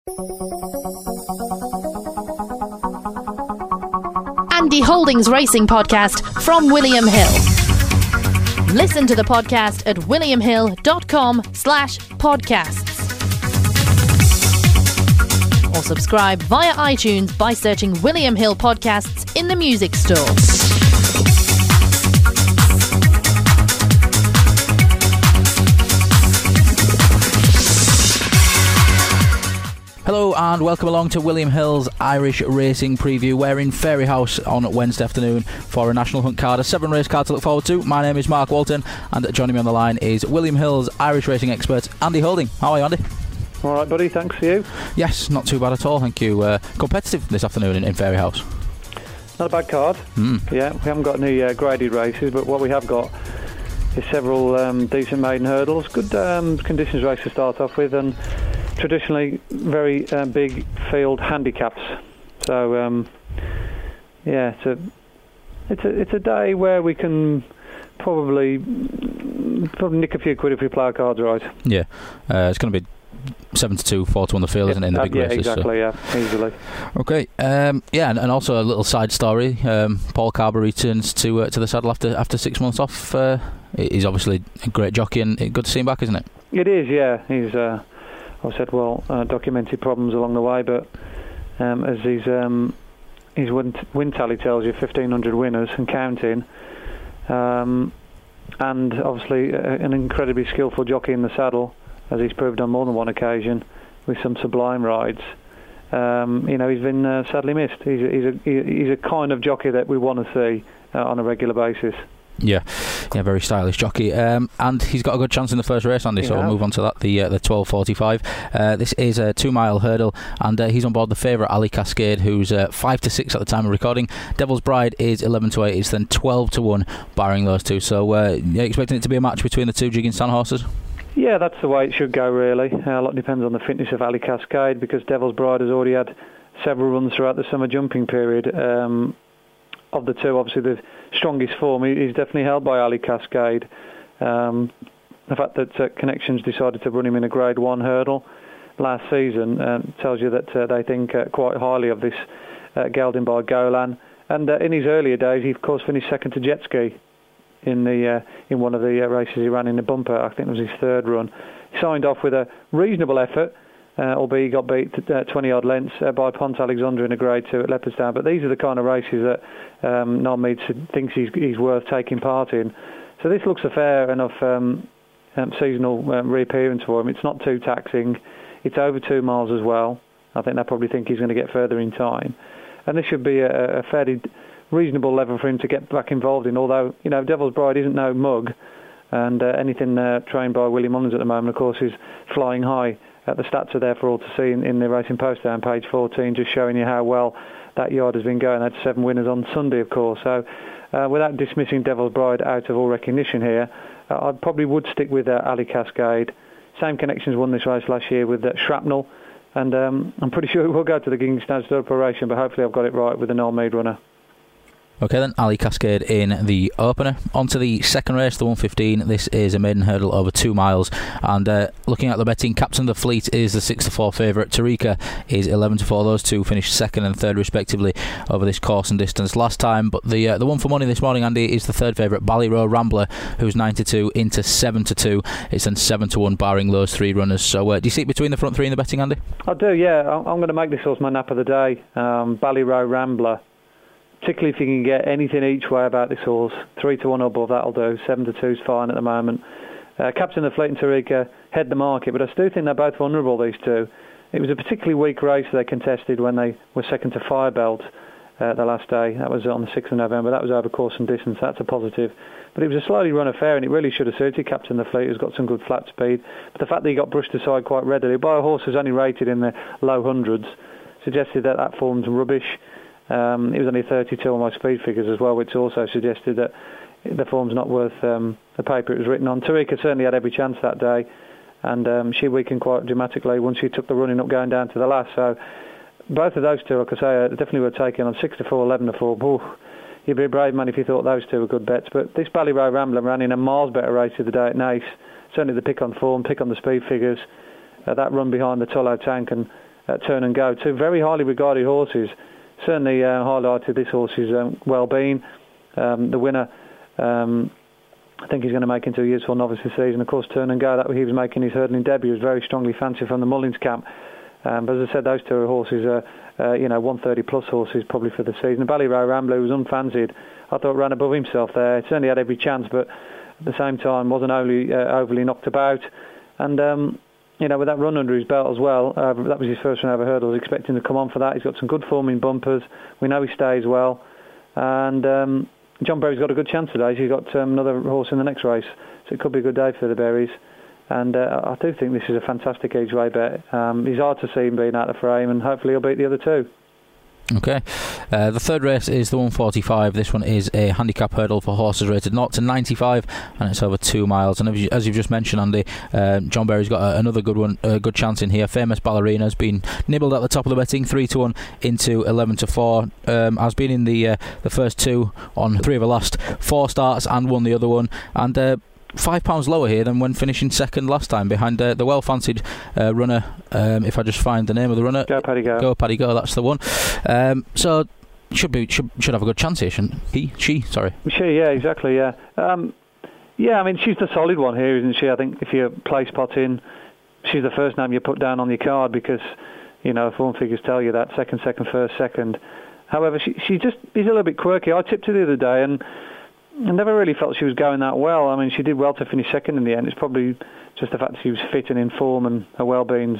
Andy Holdings Racing Podcast from William Hill. Listen to the podcast at williamhill.com/podcasts. Or subscribe via iTunes by searching William Hill Podcasts in the music store. Hello and welcome along to William Hill's Irish Racing Preview. We're in Fairyhouse on Wednesday afternoon for a National Hunt card, a 7-race card to look forward to. My name is Mark Walton and joining me on the line is William Hill's Irish Racing expert Andy Holding. How are you, Andy? All right, buddy, thanks for you. Yes, not too bad at all, thank you. Competitive this afternoon in Fairyhouse. Not a bad card. Yeah, we haven't got any graded races, but what we have got is several decent maiden hurdles. Good conditions race to start off with, and traditionally very big field handicaps. So yeah, it's a day where we can probably nick a few quid if we play our cards right. Yeah, it's going to be 7-2, 4-1 the field, isn't it, in the big races? Exactly, so. Yeah, easily. Okay, and also a little side story. Paul Carber returns to the saddle after 6 months off. He's obviously a great jockey, and good to see him back, isn't it? It is, yeah. He's documented problems along the way, but as his win tally tells you, 1,500 winners and counting, and obviously an incredibly skillful jockey in the saddle, as he's proved on more than one occasion with some sublime rides. He's been sadly missed. He's a kind of jockey that we want to see on a regular basis. Yeah, very stylish jockey, and he's got a good chance in the first race, Andy. So we'll move on to that. The 12:45. This is a 2-mile hurdle, and he's on board the favourite Ali Cascade, who's 5-6 at the time of recording. Devil's Bride is 11-8. It's then 12-1, barring those two. So you're expecting it to be a match between the two jigging stand horses? Yeah, that's the way it should go, really. A lot depends on the fitness of Ali Cascade, because Devil's Bride has already had several runs throughout the summer jumping period. Of the two, obviously the strongest form is definitely held by Ali Cascade. The fact that Connections decided to run him in a Grade 1 hurdle last season tells you that they think quite highly of this gelding by Golan. And in his earlier days, he of course finished second to Jet Ski in one of the races he ran in the bumper. I think it was his third run. He signed off with a reasonable effort, albeit he got beat 20-odd lengths by Pont Alexander in a Grade 2 at Leopardstown. But these are the kind of races that Noel Mead thinks he's worth taking part in. So this looks a fair enough seasonal reappearance for him. It's not too taxing. It's over 2 miles as well. I think they probably think he's going to get further in time. And this should be a fairly reasonable level for him to get back involved in, although, Devil's Bride isn't no mug, and anything trained by Willie Mullins at the moment, of course, is flying high. The stats are there for all to see in the Racing Post there on page 14, just showing you how well that yard has been going. Had 7 winners on Sunday, of course. So without dismissing Devil's Bride out of all recognition here, I probably would stick with Ali Cascade. Same Connections won this race last year with Shrapnel, and I'm pretty sure it will go to the Kingston Stud Operation, but hopefully I've got it right with the Noel Mead runner. Okay then, Ali Cascade in the opener. On to the second race, the 1:15. This is a maiden hurdle over 2 miles, and looking at the betting, Captain of the Fleet is the 6-4 favourite. Tarika is 11-4. Those two finished second and third respectively over this course and distance last time. But the one for money this morning, Andy, is the third favourite, Ballyroe Rambler, who's 9-2 into 7-2. It's then 7-1, barring those 3 runners. So do you see it between the front 3 in the betting, Andy? I do, yeah. I'm going to make this horse my nap of the day. Ballyroe Rambler. Particularly if you can get anything each way about this horse. 3-1 or above, that'll do. 7-2 is fine at the moment. Captain of the Fleet and Tarika head the market, but I still think they're both vulnerable, these two. It was a particularly weak race they contested when they were second to Firebelt the last day. That was on the 6th of November. That was over course and distance. That's a positive. But it was a slowly run affair, and it really should have suited Captain of the Fleet, who's got some good flat speed. But the fact that he got brushed aside quite readily by a horse who's only rated in the low hundreds suggested that form's rubbish. It was only 32 on my speed figures as well, which also suggested that the form's not worth the paper it was written on. Tarika certainly had every chance that day, and she weakened quite dramatically once she took the running up going down to the last. So both of those two, like I say, definitely were taken on 6-4, 11-4. Ooh, you'd be a brave man if you thought those two were good bets. But this Ballyroe Rambler ran in a miles better race of the day at Naas. Certainly the pick on form, pick on the speed figures. That run behind the Tullow Tank and Turn and Go. Two very highly regarded horses. Certainly highlighted this horse's well-being. The winner, I think he's going to make into a useful novice this season. Of course, Turn and Go, that he was making his hurdling debut, was very strongly fancied from the Mullins camp. But as I said, those two horses are, 130 plus horses probably for the season. Ballyrow Rambler was unfancied. I thought ran above himself there. It certainly had every chance, but at the same time wasn't overly knocked about. And with that run under his belt as well, that was his first run over hurdles. Expecting to come on for that. He's got some good form in bumpers. We know he stays well, and John Berry's got a good chance today. He's got another horse in the next race, so it could be a good day for the Berries. And I do think this is a fantastic each-way bet. He's hard to see him being out of frame, and hopefully he'll beat the other two. Okay. The third race is the 145. This one is a handicap hurdle for horses rated 0 to 95, and it's over 2 miles. And as you've just mentioned, Andy, John Berry's got another good chance in here. Famous Ballerina has been nibbled at the top of the betting, 3 to 1 into 11 to 4. Has been in the first two on 3 of the last 4 starts and won the other one. And £5 lower here than when finishing second last time, behind the well-fancied runner. If I just find the name of the runner, Go Paddy Go. Go Paddy Go. That's the one. So should have a good chance here, shouldn't he? She, yeah, exactly, yeah. I mean, she's the solid one here, isn't she? I think if you play spot in, she's the first name you put down on your card because, form figures tell you that second, first, second. However, she just is a little bit quirky. I tipped her the other day and I never really felt she was going that well. I mean, she did well to finish second in the end. It's probably just the fact that she was fit and in form and her well-being's,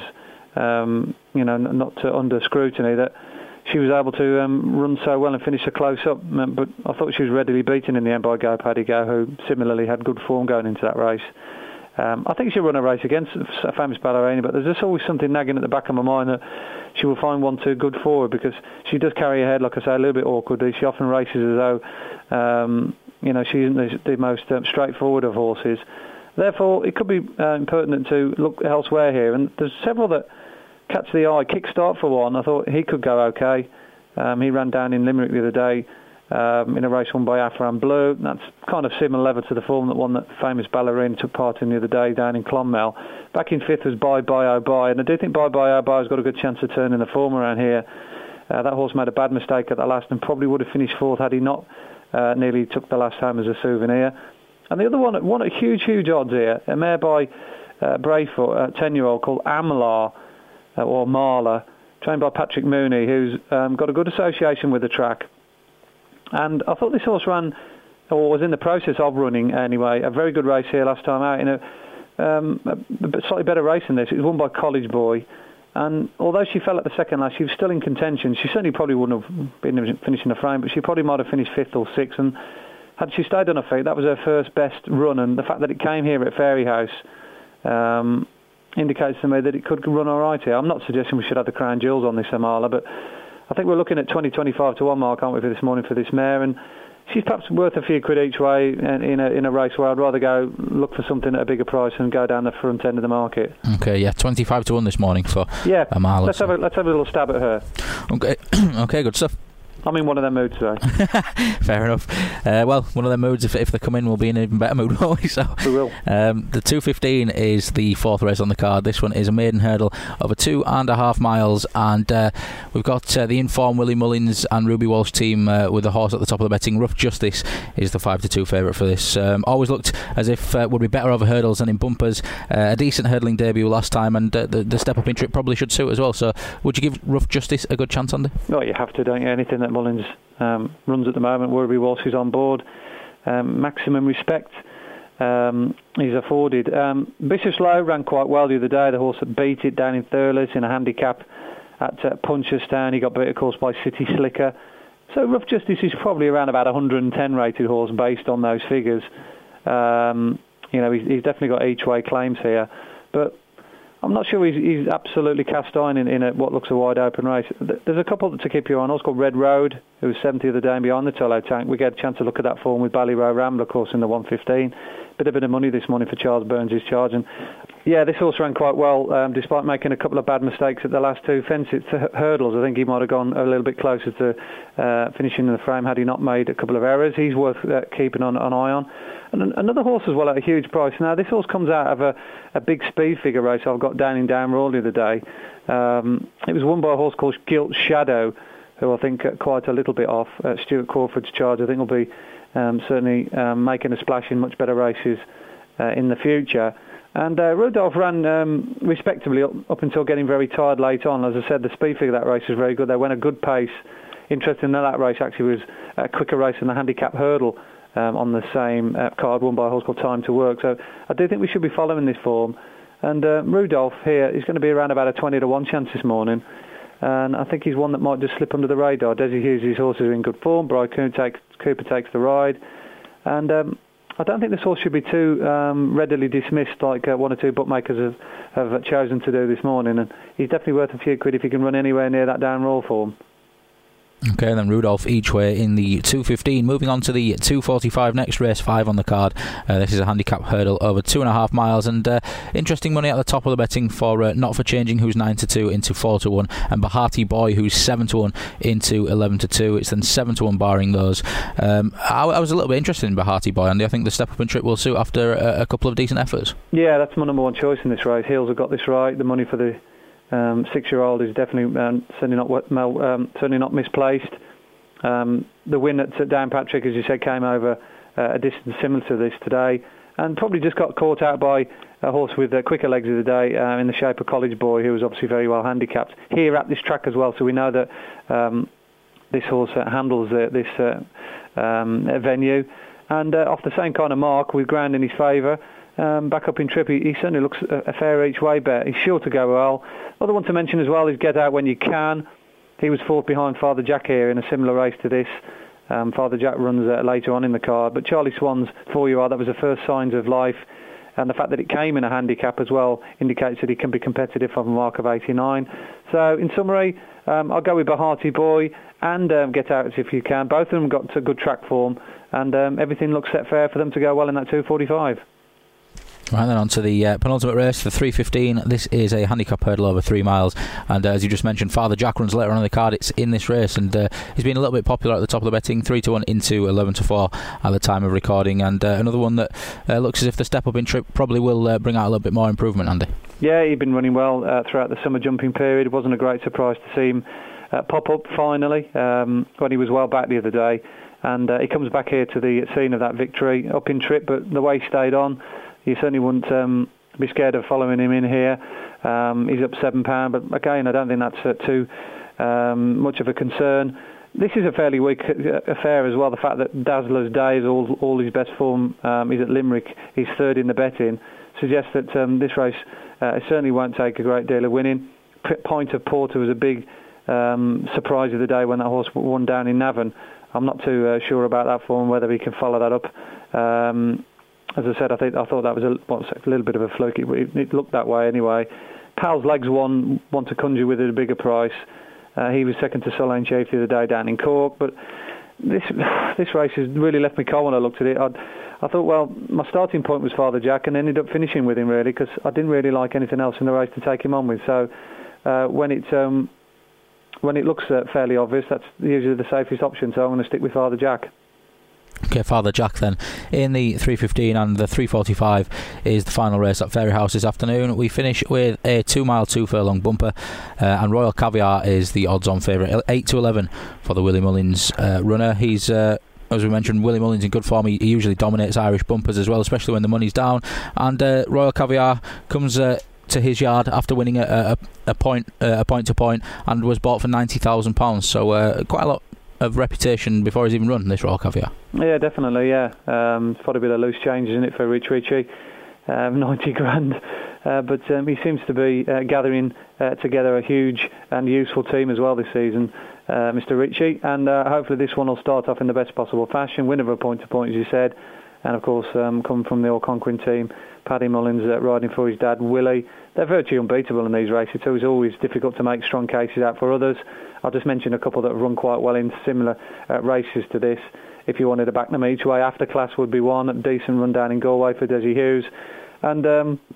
not under scrutiny, that she was able to run so well and finish so close up. But I thought she was readily beaten in the end by Go Paddy Go, who similarly had good form going into that race. I think she'll run a race against Famous Ballerina, but there's just always something nagging at the back of my mind that she will find one too good for her, because she does carry her head, like I say, a little bit awkwardly. She often races as though she isn't the most straightforward of horses. Therefore, it could be pertinent to look elsewhere here. And there's several that catch the eye. Kickstart, for one, I thought he could go okay. He ran down in Limerick the other day in a race won by Afran Blue. That's kind of similar level to the form that one that Famous Ballerina took part in the other day down in Clonmel. Back in fifth was Bye Bye Oh Bye, and I do think Bye Bye Oh Bye has got a good chance of turning the form around here. That horse made a bad mistake at the last and probably would have finished fourth had he not nearly took the last home as a souvenir. And the other one at huge odds here, a mare by Brayfoot, a 10-year-old called Amlar, or Marla, trained by Patrick Mooney, who's got a good association with the track. And I thought this horse ran, or was in the process of running anyway, a very good race here last time out in a slightly better race than this. It was won by College Boy. And although she fell at the second last, she was still in contention. She certainly probably wouldn't have been finishing the frame, but she probably might have finished fifth or sixth. And had she stayed on her feet, that was her first best run. And the fact that it came here at Fairyhouse indicates to me that it could run all right here. I'm not suggesting we should have the crown jewels on this Amala, but I think we're looking at 20-25 to 1 mark, aren't we, for this morning for this mare? And she's perhaps worth a few quid each way in a race where I'd rather go look for something at a bigger price and go down the front end of the market. Okay, yeah, 25 to 1 this morning for Amala. Let's have a little stab at her. Okay, okay, good stuff. I'm in one of their moods today. Fair enough. Well, one of their moods, if they come in, we'll be in an even better mood, won't we? So, we will. The 2:15 is the fourth race on the card. This one is a maiden hurdle over 2.5 miles, and we've got the informed Willie Mullins and Ruby Walsh team with the horse at the top of the betting. Rough Justice is the 5-2 favourite for this. Always looked as if would be better over hurdles than in bumpers. A decent hurdling debut last time, and the step up in trip probably should suit as well. So, would you give Rough Justice a good chance, Andy? Oh, you have to, don't you? Anything that Mullins runs at the moment, Ruby Walsh is on board. Maximum respect he's afforded. Bishop's Low ran quite well the other day. The horse that beat it down in Thurles in a handicap at Punchestown. He got beat, of course, by City Slicker. So Rough Justice is probably around about 110 rated horse based on those figures. He's definitely got each way claims here, but I'm not sure he's absolutely cast iron in what looks a wide open race. There's a couple to keep your eye on. Also called Red Road, who was 70th of the day and behind the Tolo Tank. We get a chance to look at that form with Ballyrow Rambler, of course, in the 115. Bit of money this morning for Charles Burns' charge. And Yeah, this horse ran quite well, despite making a couple of bad mistakes at the last two fences hurdles. I think he might have gone a little bit closer to finishing in the frame had he not made a couple of errors. He's worth keeping an eye on. And another horse as well at a huge price. Now, this horse comes out of a big speed figure race I've got down in Down Royal the other day. It was won by a horse called Gilt Shadow, who I think quite a little bit off. Stuart Crawford's charge, I think, will be certainly making a splash in much better races in the future. And Rudolph ran respectably up until getting very tired late on. As I said, the speed figure of that race was very good. They went a good pace. Interesting that race actually was a quicker race than the handicap hurdle on the same card, won by a horse called Time to Work. So I do think we should be following this form. And Rudolph here is going to be around about a 20-1 chance this morning. And I think he's one that might just slip under the radar. Desi Hughes' horses are in good form. Brian Cooper takes the ride. And I don't think this horse should be too readily dismissed like one or two bookmakers have chosen to do this morning, and he's definitely worth a few quid if he can run anywhere near that Down Royal form. Okay, then Rudolph each way in the 2:15. Moving on to the 2:45, next race 5 on the card. This is a handicap hurdle over 2.5 miles, and interesting money at the top of the betting for Not For Changing, who's 9-2 into 4-1, and Bahati Boy, who's 7-1 into 11-2. It's then 7-1 barring those. I was a little bit interested in Bahati Boy, Andy. I think the step up and trip will suit after a couple of decent efforts. Yeah, that's my number one choice in this race. Hills have got this right. The money for the 6-year-old is definitely certainly not misplaced. The win at Downpatrick, as you said, came over a distance similar to this today, and probably just got caught out by a horse with quicker legs of the day in the shape of College Boy, who was obviously very well handicapped here at this track as well. So we know that this horse handles this venue, and off the same kind of mark with ground in his favour. Back up in trip, he certainly looks a fair each way bet. He's sure to go well. Other one to mention as well is Get Out When You Can. He was fourth behind Father Jack here in a similar race to this. Father Jack runs later on in the card, but Charlie Swan's 4-year-old, that was the first signs of life, and the fact that it came in a handicap as well indicates that he can be competitive from a mark of 89. So in summary, I'll go with Bahati Boy and Get Out If You Can. Both of them got to good track form, and everything looks set fair for them to go well in that 2:45. Right, then on to the penultimate race, the 3:15. This is a handicap hurdle over 3 miles, and as you just mentioned, Father Jack runs later on in the card. It's in this race, and he's been a little bit popular at the top of the betting, 3-1 into 11-4 at the time of recording, and another one that looks as if the step up in trip probably will bring out a little bit more improvement, Andy. Yeah, he'd been running well throughout the summer jumping period. It wasn't a great surprise to see him pop up finally when he was well back the other day, and he comes back here to the scene of that victory, up in trip, but the way he stayed on, you certainly wouldn't be scared of following him in here. He's up £7, but again, I don't think that's too much of a concern. This is a fairly weak affair as well. The fact that Dazzler's Day is all his best form is at Limerick. He's third in the betting. Suggests that this race certainly won't take a great deal of winning. Point of Porter was a big surprise of the day when that horse won down in Navan. I'm not too sure about that form, whether he can follow that up. As I said, I thought that was a little bit of a fluke. It looked that way anyway. Pal's Legs want to conjure with it a bigger price. He was second to Solane Chief the other day down in Cork. But this race has really left me cold when I looked at it. I thought, well, my starting point was Father Jack, and ended up finishing with him really, because I didn't really like anything else in the race to take him on with. So when it looks fairly obvious, that's usually the safest option. So I'm going to stick with Father Jack. Okay, Father Jack then in the 3:15, and the 3:45 is the final race at Fairyhouse this afternoon. We finish with a 2 mile 2 furlong bumper, and Royal Caviar is the odds on favourite, 8-11 for the Willie Mullins runner. He's as we mentioned, Willie Mullins in good form. He usually dominates Irish bumpers as well, especially when the money's down, and Royal Caviar comes to his yard after winning a point to point, and was bought for £90,000, so quite a lot of reputation before he's even run this Royal Caviar. Yeah, definitely, yeah. It's probably a bit of loose change, isn't it, for Rich Ritchie? 90 grand. But he seems to be gathering together a huge and useful team as well this season, Mr. Ritchie. And hopefully this one will start off in the best possible fashion, win of a point-to-point, as you said. And, of course, come from the all-conquering team, Paddy Mullins riding for his dad, Willie. They're virtually unbeatable in these races, so it's always difficult to make strong cases out for others. I'll just mention a couple that have run quite well in similar races to this. If you wanted to back them each way, After Class would be one, a decent run down in Galway for Desi Hughes. And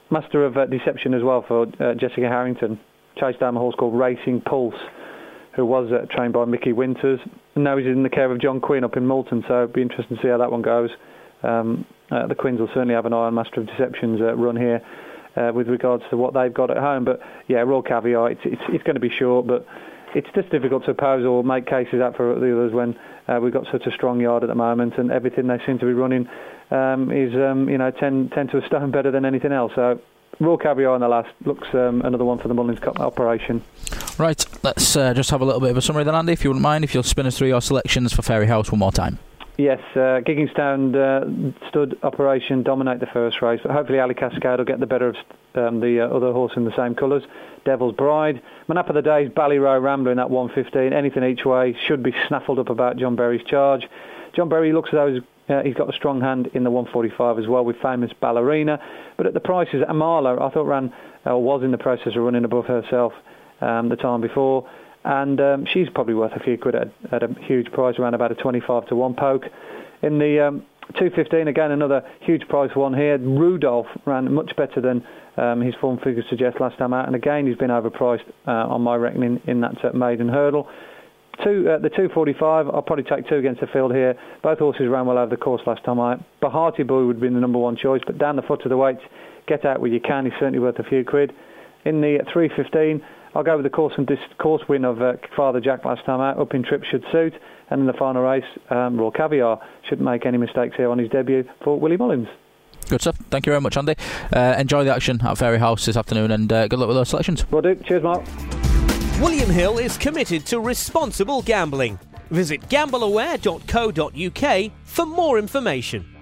Master of Deception as well for Jessica Harrington. Chased down a horse called Racing Pulse, who was trained by Mickey Winters. And now he's in the care of John Quinn up in Moulton, so it'll be interesting to see how that one goes. The Quinns will certainly have an eye on Master of Deception's run here with regards to what they've got at home. But yeah, Royal Caviar, it's going to be short, but it's just difficult to oppose or make cases out for the others when we've got such a strong yard at the moment, and everything they seem to be running is 10 to a stone better than anything else. So Royal Caviar in the last looks another one for the Mullins Cup operation. Right, let's just have a little bit of a summary then, Andy, if you wouldn't mind, if you'll spin us through your selections for Fairyhouse one more time. Yes, Gigginstown stood operation, dominate the first race, but hopefully Ali Cascade will get the better of the other horse in the same colours, Devil's Bride. Manap of the Days, Ballyrow Rambler in that 1:15, anything each way, should be snaffled up about John Berry's charge. John Berry looks as though he's got a strong hand in the 1:45 as well with Famous Ballerina, but at the prices, Amala, I thought was in the process of running above herself the time before. And she's probably worth a few quid at a huge price, around about a 25 to 1 poke. In the 2:15, again, another huge price one here. Rudolph ran much better than his form figures suggest last time out. And again, he's been overpriced on my reckoning in that maiden hurdle. The 2:45, I'll probably take 2 against the field here. Both horses ran well over the course last time out. Bahati Boy would have been the number one choice, but down the foot of the weights, Get Out Where You Can, he's certainly worth a few quid. In the 3:15, I'll go with the course win of Father Jack last time out. Up in Trip Should Suit. And in the final race, Royal Caviar shouldn't make any mistakes here on his debut for Willie Mullins. Good stuff. Thank you very much, Andy. Enjoy the action at Fairyhouse this afternoon, and good luck with those selections. Will do. Cheers, Mark. William Hill is committed to responsible gambling. Visit gambleaware.co.uk for more information.